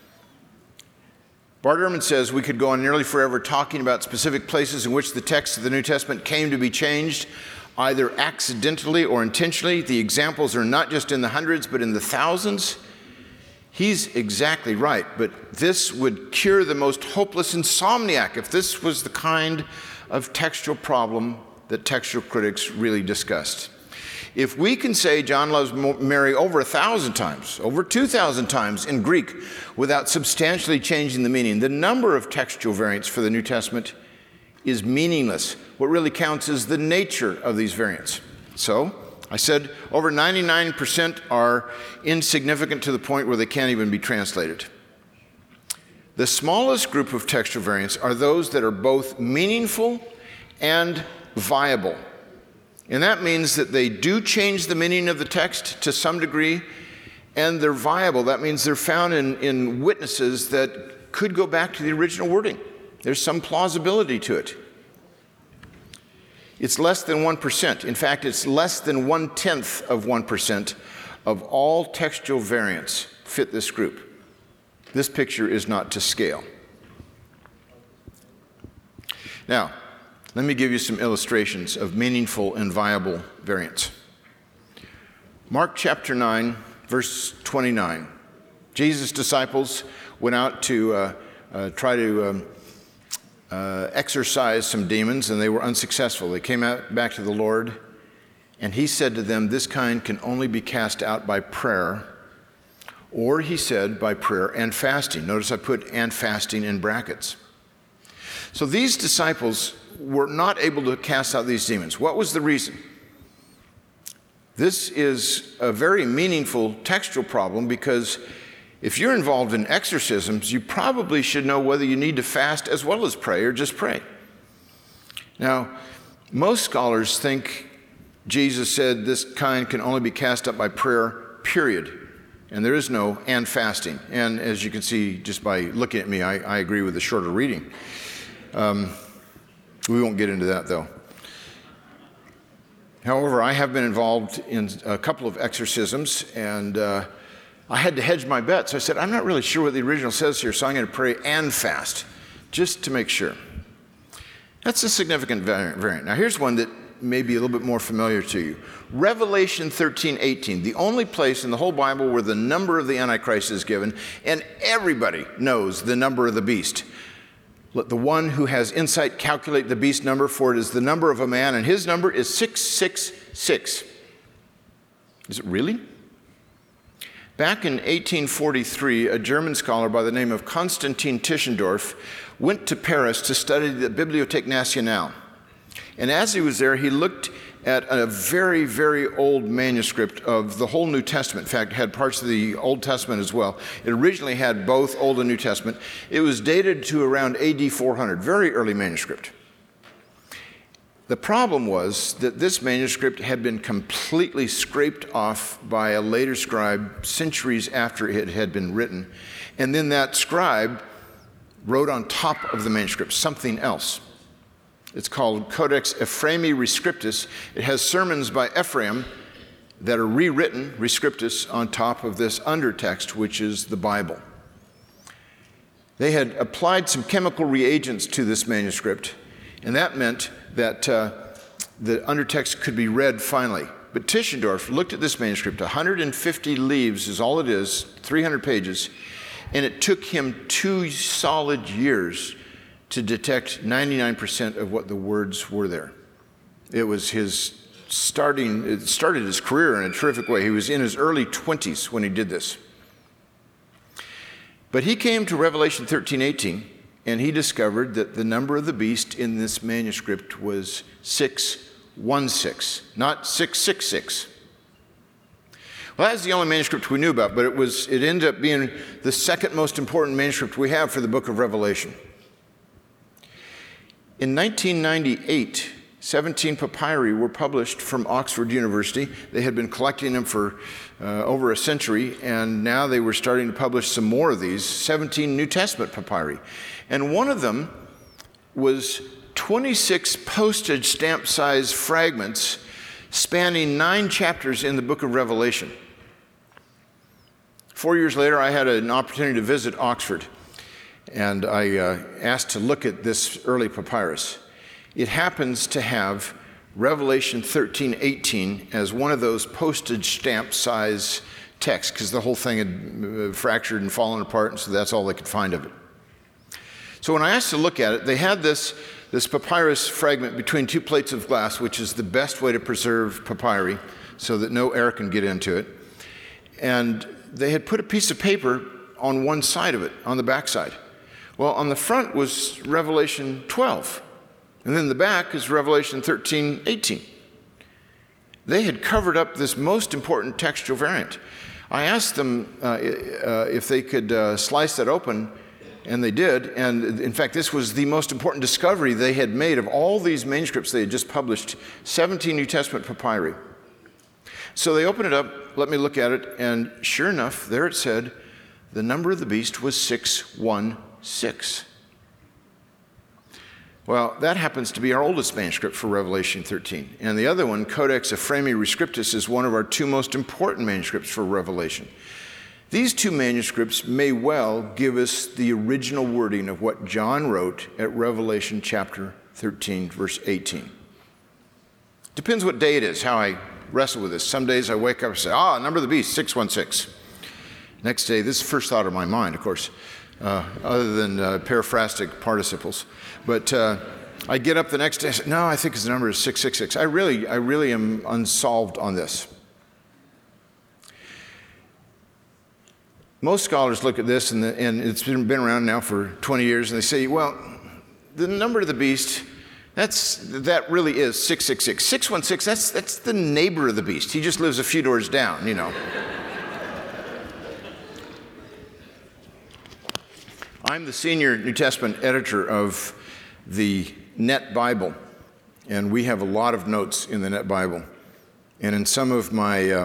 Speaker 2: Bart Ehrman says we could go on nearly forever talking about specific places in which the text of the New Testament came to be changed, either accidentally or intentionally. The examples are not just in the hundreds, but in the thousands. He's exactly right, but this would cure the most hopeless insomniac if this was the kind of textual problem that textual critics really discussed. If we can say John loves Mary over 1,000 times, over 2,000 times in Greek without substantially changing the meaning, the number of textual variants for the New Testament is meaningless. What really counts is the nature of these variants. So, I said over 99% are insignificant to the point where they can't even be translated. The smallest group of textual variants are those that are both meaningful and viable. And that means that they do change the meaning of the text to some degree, and they're viable. That means they're found in witnesses that could go back to the original wording. There's some plausibility to it. It's less than 1%. In fact, it's less than 1/10 of 1% of all textual variants fit this group. This picture is not to scale. Now, let me give you some illustrations of meaningful and viable variants. Mark chapter 9, verse 29. Jesus' disciples went out to try to exorcise some demons, and they were unsuccessful. They came back to the Lord, and he said to them, this kind can only be cast out by prayer, or he said, by prayer and fasting. Notice I put and fasting in brackets. So these disciples were not able to cast out these demons. What was the reason? This is a very meaningful textual problem because if you're involved in exorcisms, you probably should know whether you need to fast as well as pray or just pray. Now, most scholars think Jesus said this kind can only be cast up by prayer, period. And there is no and fasting. And as you can see just by looking at me, I agree with the shorter reading. We won't get into that though. However, I have been involved in a couple of exorcisms, and I had to hedge my bets. I said, I'm not really sure what the original says here, so I'm going to pray and fast, just to make sure. That's a significant variant. Now here's one that may be a little bit more familiar to you. Revelation 13:18, the only place in the whole Bible where the number of the Antichrist is given, and everybody knows the number of the beast. Let the one who has insight calculate the beast number, for it is the number of a man, and his number is 666. Is it really? Back in 1843, a German scholar by the name of Konstantin Tischendorf went to Paris to study the Bibliothèque Nationale. And as he was there, he looked at a very, very old manuscript of the whole New Testament. In fact, it had parts of the Old Testament as well. It originally had both Old and New Testament. It was dated to around AD 400, very early manuscript. The problem was that this manuscript had been completely scraped off by a later scribe centuries after it had been written. And then that scribe wrote on top of the manuscript something else. It's called Codex Ephraemi Rescriptus. It has sermons by Ephraim that are rewritten, Rescriptus, on top of this undertext, which is the Bible. They had applied some chemical reagents to this manuscript, and that meant that the undertext could be read finally. But Tischendorf looked at this manuscript, 150 leaves is all it is, 300 pages, and it took him 2 solid years to detect 99% of what the words were there. It was it started his career in a terrific way. He was in his early 20s when he did this. But he came to Revelation 13:18, and he discovered that the number of the beast in this manuscript was 616, not 666. Well, that's the only manuscript we knew about, but it ended up being the second most important manuscript we have for the book of Revelation. In 1998, 17 papyri were published from Oxford University. They had been collecting them for over a century, and now they were starting to publish some more of these, 17 New Testament papyri. And one of them was 26 postage stamp size fragments spanning 9 chapters in the book of Revelation. 4 years later, I had an opportunity to visit Oxford, and I asked to look at this early papyrus. It happens to have Revelation 13:18 as one of those postage stamp size texts, because the whole thing had fractured and fallen apart, and so that's all they could find of it. So when I asked to look at it, they had this papyrus fragment between 2 plates of glass, which is the best way to preserve papyri so that no air can get into it. And they had put a piece of paper on one side of it, on the back side. Well, on the front was Revelation 12, and then the back is Revelation 13:18. They had covered up this most important textual variant. I asked them if they could slice that open, and they did. And in fact, this was the most important discovery they had made of all these manuscripts they had just published, 17 New Testament papyri. So they opened it up, let me look at it, and sure enough, there it said, the number of the beast was 616. Well, that happens to be our oldest manuscript for Revelation 13. And the other one, Codex Ephraemi Rescriptus, is one of our 2 most important manuscripts for Revelation. These 2 manuscripts may well give us the original wording of what John wrote at Revelation chapter 13, verse 18. Depends what day it is, how I wrestle with this. Some days I wake up and say, number of the beast, 616. Next day, this is the first thought of my mind, of course, other than periphrastic participles. But I get up the next day and say, no, I think his number is 666. I really am unsolved on this. Most scholars look at this, and it's been around now for 20 years, and they say, well, the number of the beast That really is 666. 616, that's the neighbor of the beast. He just lives a few doors down, you know. I'm the senior New Testament editor of the Net Bible, and we have a lot of notes in the Net Bible. And in some of my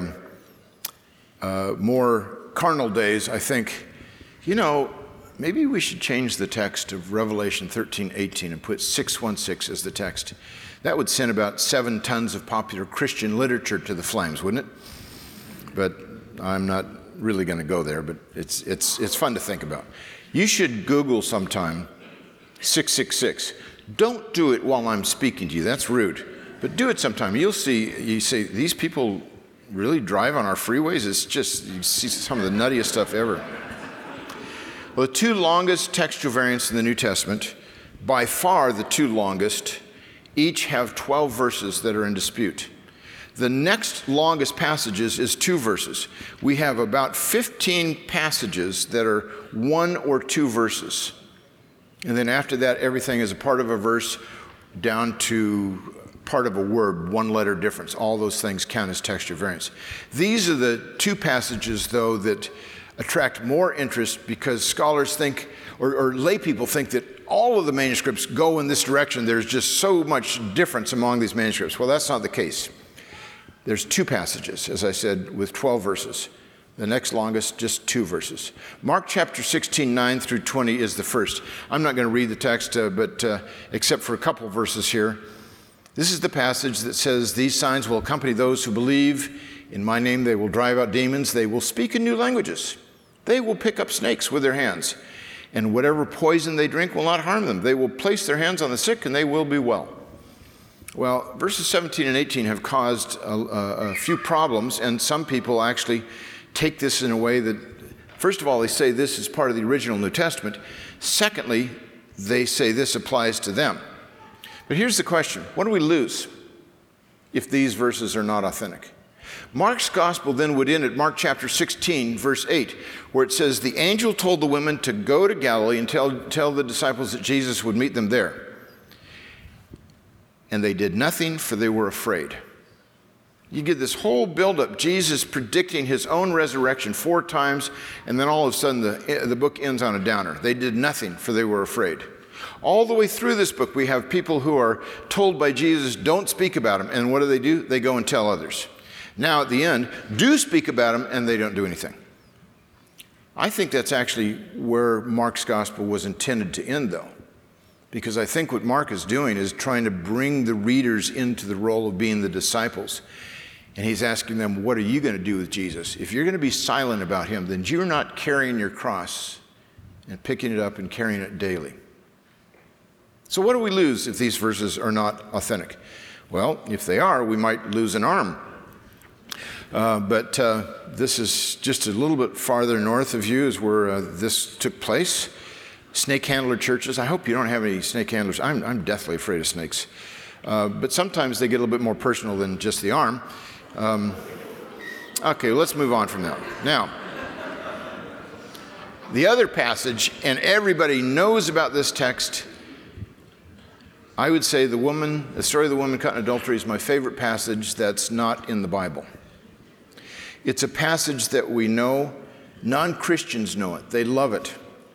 Speaker 2: more carnal days, I think, you know, maybe we should change the text of Revelation 13:18 and put 616 as the text. That would send about 7 tons of popular Christian literature to the flames, wouldn't it? But I'm not really going to go there, but it's fun to think about. You should Google sometime 666. Don't do it while I'm speaking to you. That's rude. But do it sometime. You'll see, you say, these people really drive on our freeways? It's just, you see some of the nuttiest stuff ever. Well, the 2 longest textual variants in the New Testament, by far the 2 longest, each have 12 verses that are in dispute. The next longest passages is 2 verses. We have about 15 passages that are 1 or 2 verses. And then after that, everything is a part of a verse down to part of a word, 1 letter difference. All those things count as textual variants. These are the 2 passages, though, that attract more interest because scholars think, or lay people think, that all of the manuscripts go in this direction. There's just so much difference among these manuscripts. Well, that's not the case. There's 2 passages, as I said, with 12 verses. The next longest, just 2 verses. Mark chapter 16, 9 through 20 is the first. I'm not going to read the text, but except for a couple verses here. This is the passage that says, "These signs will accompany those who believe. In my name they will drive out demons. They will speak in new languages. They will pick up snakes with their hands. And whatever poison they drink will not harm them. They will place their hands on the sick and they will be well." Well, verses 17 and 18 have caused a few problems, and some people actually take this in a way that, first of all, they say this is part of the original New Testament. Secondly, they say this applies to them. But here's the question. What do we lose if these verses are not authentic? Mark's gospel then would end at Mark chapter 16, verse 8, where it says, "The angel told the women to go to Galilee and tell the disciples that Jesus would meet them there. And they did nothing, for they were afraid." You get this whole buildup, Jesus predicting his own resurrection 4 times, and then all of a sudden the book ends on a downer. They did nothing, for they were afraid. All the way through this book, we have people who are told by Jesus, don't speak about him. And what do? They go and tell others. Now at the end, do speak about him, and they don't do anything. I think that's actually where Mark's gospel was intended to end, though. Because I think what Mark is doing is trying to bring the readers into the role of being the disciples. And he's asking them, what are you going to do with Jesus? If you're going to be silent about him, then you're not carrying your cross and picking it up and carrying it daily. So what do we lose if these verses are not authentic? Well, if they are, we might lose an arm. But this is just a little bit farther north of you is where this took place. Snake handler churches. I hope you don't have any snake handlers. I'm deathly afraid of snakes. But sometimes they get a little bit more personal than just the arm. Okay, let's move on from that. Now, the other passage, and everybody knows about this text, I would say the story of the woman caught in adultery is my favorite passage that's not in the Bible. It's a passage that we know. Non-Christians know it. They love it.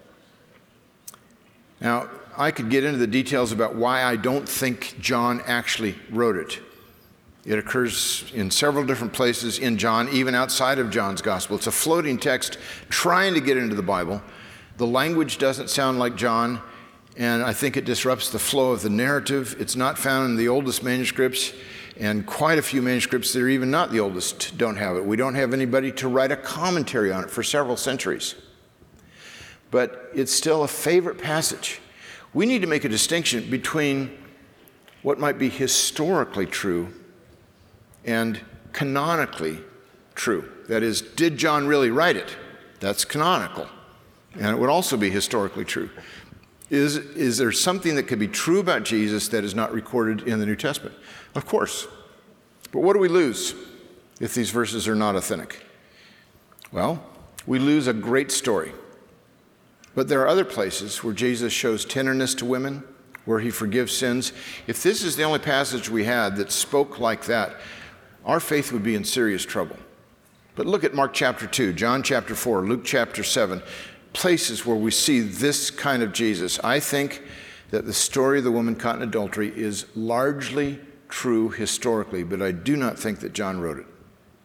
Speaker 2: Now, I could get into the details about why I don't think John actually wrote it. It occurs in several different places in John, even outside of John's gospel. It's a floating text trying to get into the Bible. The language doesn't sound like John, and I think it disrupts the flow of the narrative. It's not found in the oldest manuscripts, and quite a few manuscripts that are even not the oldest don't have it. We don't have anybody to write a commentary on it for several centuries. But it's still a favorite passage. We need to make a distinction between what might be historically true and canonically true. That is, did John really write it? That's canonical. And it would also be historically true. Is there something that could be true about Jesus that is not recorded in the New Testament? Of course. But what do we lose if these verses are not authentic? Well, we lose a great story. But there are other places where Jesus shows tenderness to women, where he forgives sins. If this is the only passage we had that spoke like that, our faith would be in serious trouble. But look at Mark chapter 2, John chapter 4, Luke chapter 7, places where we see this kind of Jesus. I think that the story of the woman caught in adultery is largely true historically, but I do not think that John wrote it.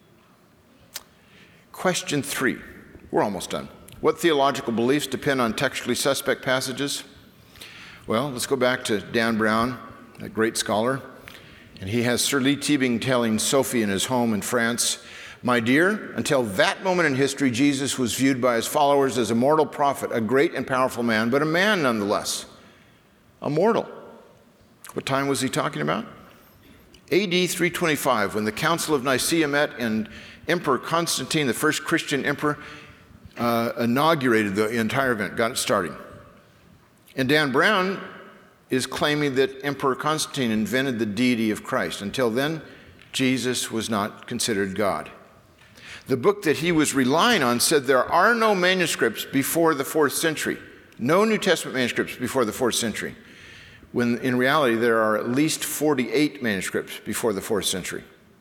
Speaker 2: Question 3. We're almost done. What theological beliefs depend on textually suspect passages? Well, let's go back to Dan Brown, a great scholar. And he has Sir Lee Teabing telling Sophie in his home in France, "My dear, until that moment in history, Jesus was viewed by his followers as a mortal prophet, a great and powerful man, but a man nonetheless. A mortal." What time was he talking about? AD 325, when the Council of Nicaea met and Emperor Constantine, the first Christian emperor, inaugurated the entire event, got it starting. And Dan Brown is claiming that Emperor Constantine invented the deity of Christ. Until then, Jesus was not considered God. The book that he was relying on said there are no manuscripts before the 4th century, no New Testament manuscripts before the 4th century, when in reality there are at least 48 manuscripts before the 4th century.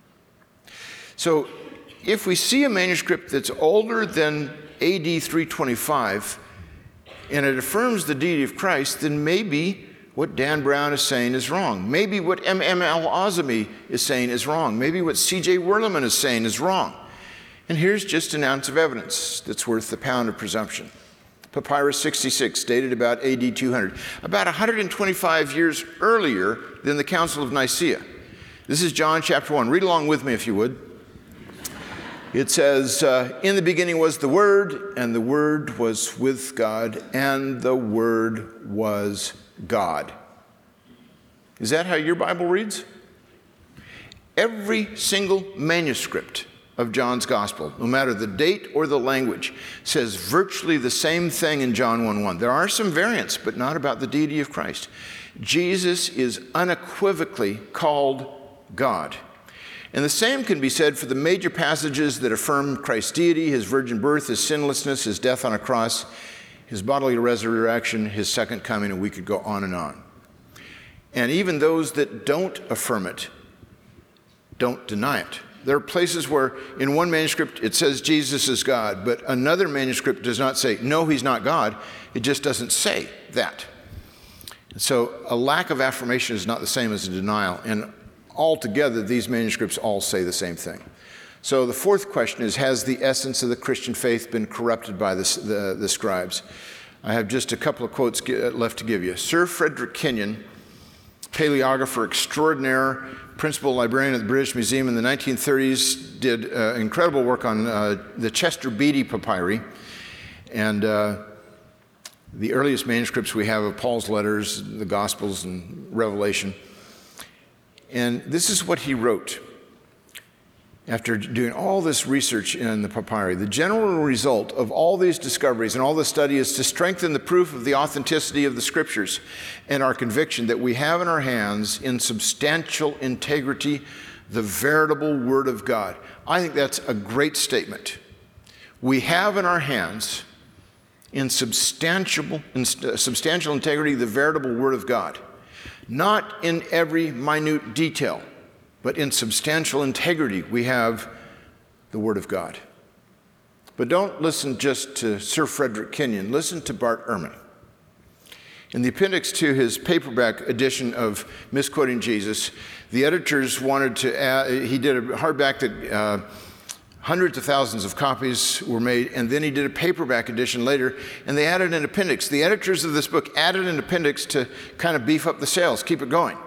Speaker 2: So if we see a manuscript that's older than AD 325, and it affirms the deity of Christ, then maybe what Dan Brown is saying is wrong. Maybe what M.M. Al-Azami is saying is wrong. Maybe what C.J. Werleman is saying is wrong. And here's just an ounce of evidence that's worth the pound of presumption. Papyrus 66, dated about AD 200, about 125 years earlier than the Council of Nicaea. This is John chapter 1. Read along with me if you would. It says, "In the beginning was the Word, and the Word was with God, and the Word was God." Is that how your Bible reads? Every single manuscript of John's Gospel, no matter the date or the language, says virtually the same thing in John 1:1. There are some variants, but not about the deity of Christ. Jesus is unequivocally called God. And the same can be said for the major passages that affirm Christ's deity, his virgin birth, his sinlessness, his death on a cross, his bodily resurrection, his second coming, and we could go on and on. And even those that don't affirm it don't deny it. There are places where in one manuscript it says Jesus is God, but another manuscript does not say, no, he's not God. It just doesn't say that. So a lack of affirmation is not the same as a denial. And altogether, these manuscripts all say the same thing. So the fourth question is, has the essence of the Christian faith been corrupted by the scribes? I have just a couple of quotes left to give you. Sir Frederick Kenyon, paleographer extraordinaire, principal librarian at the British Museum in the 1930s, did incredible work on the Chester Beatty papyri. And the earliest manuscripts we have of Paul's letters, the Gospels and Revelation. And this is what he wrote after doing all this research in the papyri. The general result of all these discoveries and all this study is to strengthen the proof of the authenticity of the scriptures and our conviction that we have in our hands in substantial integrity the veritable Word of God. I think that's a great statement. We have in our hands in substantial integrity the veritable Word of God. Not in every minute detail, but in substantial integrity, we have the Word of God. But don't listen just to Sir Frederick Kenyon. Listen to Bart Ehrman. In the appendix to his paperback edition of Misquoting Jesus, the editors wanted to add, he did a hardback that hundreds of thousands of copies were made, and then he did a paperback edition later, and they added an appendix. The editors of this book added an appendix to kind of beef up the sales, keep it going.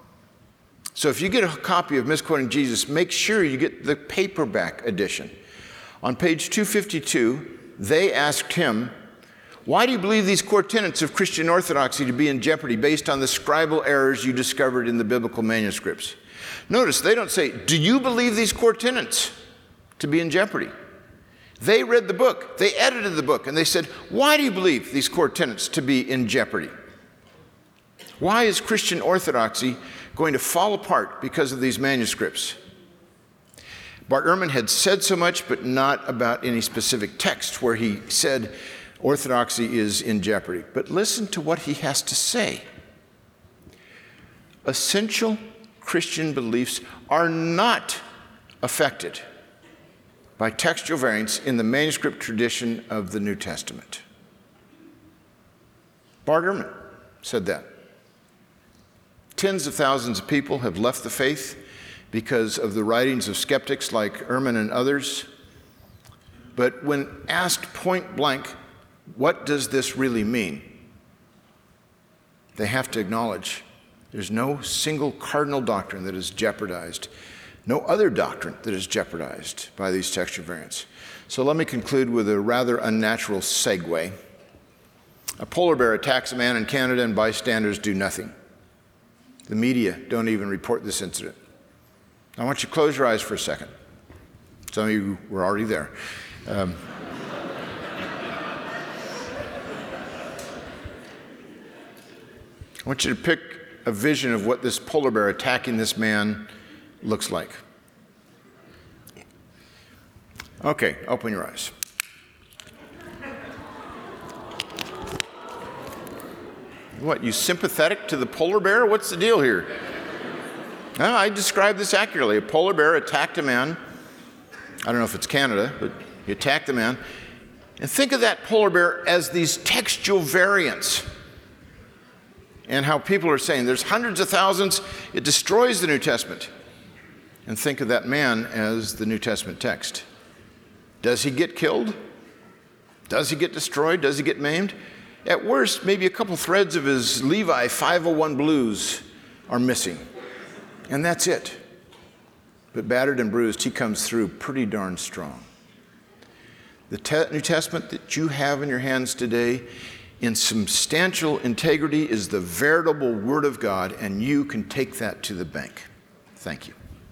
Speaker 2: So if you get a copy of Misquoting Jesus, make sure you get the paperback edition. On page 252, they asked him, "Why do you believe these core tenets of Christian orthodoxy to be in jeopardy based on the scribal errors you discovered in the biblical manuscripts?" Notice, they don't say, "Do you believe these core tenets to be in jeopardy?" They read the book, they edited the book, and they said, why do you believe these core tenets to be in jeopardy? Why is Christian orthodoxy going to fall apart because of these manuscripts? Bart Ehrman had said so much, but not about any specific text where he said orthodoxy is in jeopardy. But listen to what he has to say. essential Christian beliefs are not affected by textual variants in the manuscript tradition of the New Testament. Bart Ehrman said that. Tens of thousands of people have left the faith because of the writings of skeptics like Ehrman and others. But when asked point blank, what does this really mean? They have to acknowledge there's no single cardinal doctrine that is jeopardized, no other doctrine that is jeopardized by these textual variants. So let me conclude with a rather unnatural segue. A polar bear attacks a man in Canada and bystanders do nothing. The media don't even report this incident. I want you to close your eyes for a second. Some of you were already there. I want you to pick a vision of what this polar bear attacking this man looks like. Okay, open your eyes. What, you sympathetic to the polar bear? What's the deal here? No, I described this accurately. A polar bear attacked a man. I don't know if it's Canada, but he attacked the man. And think of that polar bear as these textual variants. And how people are saying there's hundreds of thousands, it destroys the New Testament. And think of that man as the New Testament text. Does he get killed? Does he get destroyed? Does he get maimed? At worst, maybe a couple threads of his Levi 501 blues are missing. And that's it. But battered and bruised, he comes through pretty darn strong. The New Testament that you have in your hands today in substantial integrity is the veritable Word of God, and you can take that to the bank. Thank you.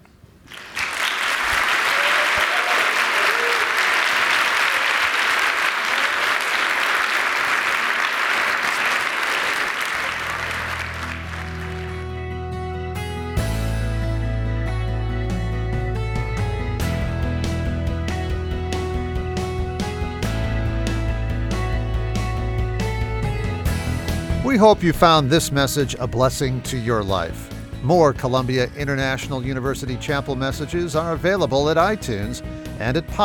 Speaker 1: We hope you found this message a blessing to your life. More Columbia International University Chapel messages are available at iTunes and at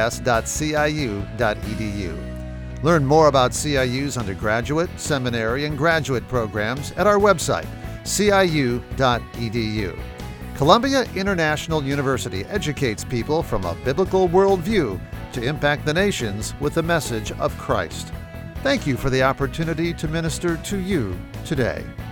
Speaker 1: podcast.ciu.edu. Learn more about CIU's undergraduate, seminary, and graduate programs at our website, ciu.edu. Columbia International University educates people from a biblical worldview to impact the nations with the message of Christ. Thank you for the opportunity to minister to you today.